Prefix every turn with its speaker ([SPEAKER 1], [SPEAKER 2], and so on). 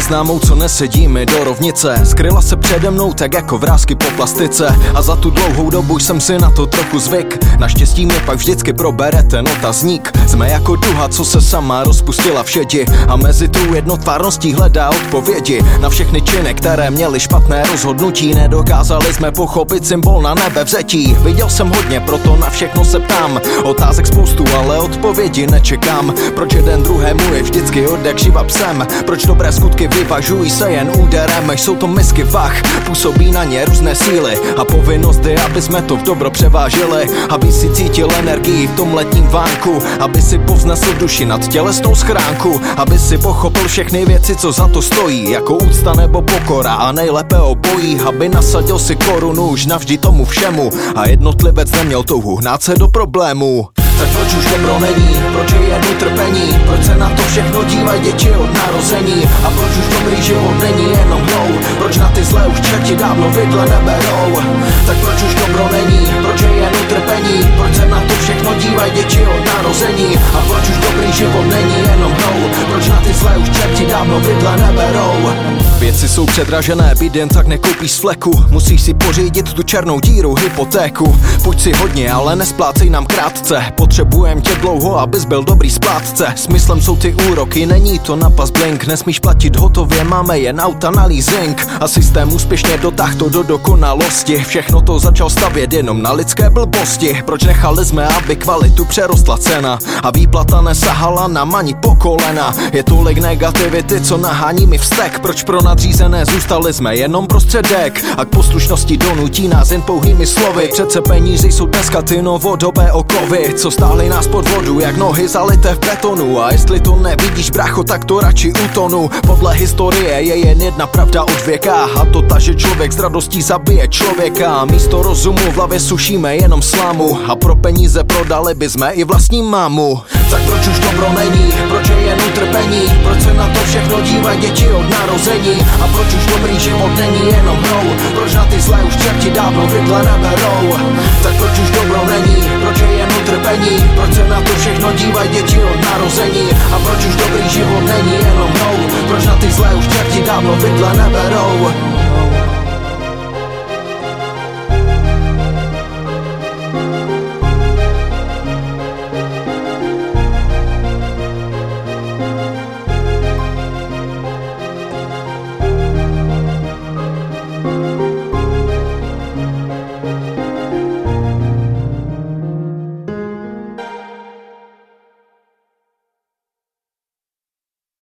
[SPEAKER 1] neznámou, co nesedí mi do rovnice. Skryla se přede mnou tak jako vrásky po plastice a za tu dlouhou dobu jsem si na to trochu zvyk. Naštěstí mi pak vždycky probere ten otazník. Jsme jako duha, co se sama rozpustila v šedi a mezi tou jednotvárností hledá odpovědi na všechny činy, které měly špatné rozhodnutí. Nedokázali jsme pochopit symbol na nebevzetí. Viděl jsem hodně, proto na všechno se ptám. Otázek spoustu, ale odpovědi nečekám. Proč jeden druhému je vždycky odjak živa psem? Proč dobré skutky vyvažují se jen úderem? Jsou to misky vah, působí na ně různé síly a povinnost je, aby jsme to v dobro převážili. Aby si cítil energii v tom letním vánku, aby si povznesl duši nad tělesnou schránku, aby si pochopil všechny věci, co za to stojí, jako úcta nebo pokora a nejlépe obojí. Aby nasadil si korunu už navždy tomu všemu a jednotlivec neměl touhu hnát se do problému. Tak proč už dobro není, proč je jen utrpení, proč se na to všechno dívají děti od narození a proč už dobrý život není jenom hrou, proč na ty zlé už čerti dávno vidle neberou. Tak proč už dobro není, proč je jen utrpení, proč se na to všechno dívají děti od narození a proč už dobrý život není jenom hrou, proč na ty zlé už čerti dávno vidle neberou. Věci jsou předražené, být jen tak nekoupíš z fleku, musíš si pořídit tu černou díru, hypotéku. Půjč si hodně, ale nesplácej nám krátce, potřebujem tě dlouho, abys byl dobrý splátce. Smyslem jsou ty úroky, není to na pas blink, nesmíš platit hotově, máme jen auta na leasing a systém úspěšně dotáhl to do dokonalosti. Všechno to začal stavět jenom na lidské blbosti. Proč nechali jsme, aby kvalitu přerostla cena a výplata nesahala nám ani po kolena? Je tolik negativity, co nahání mi vztek, proč pro nadřízené zůstali jsme jenom prostředek a k poslušnosti donutí nás jen pouhými slovy. Přece peníze jsou dneska ty novodobé okovy, co stáhli nás pod vodu jak nohy zalité v betonu. A jestli to nevidíš, brácho, tak to radši utonu. Podle historie je jen jedna pravda od věka a to ta, že člověk s radostí zabije člověka. Místo rozumu v hlavě sušíme jenom slámu a pro peníze prodali bychom i vlastní mámu. Tak proč už dobro není, proč je jen utrpení, proč se na to všechno dívají děti od narození a proč už dobrý život není jenom hrou, proč na ty zlé už čerti dávno vidle neberou. Tak proč už dobro není, proč je jen utrpení, proč se na to všechno dívají děti od narození a proč už dobrý život není jenom hrou, proč na ty zlé už čerti dávno vidle neberou.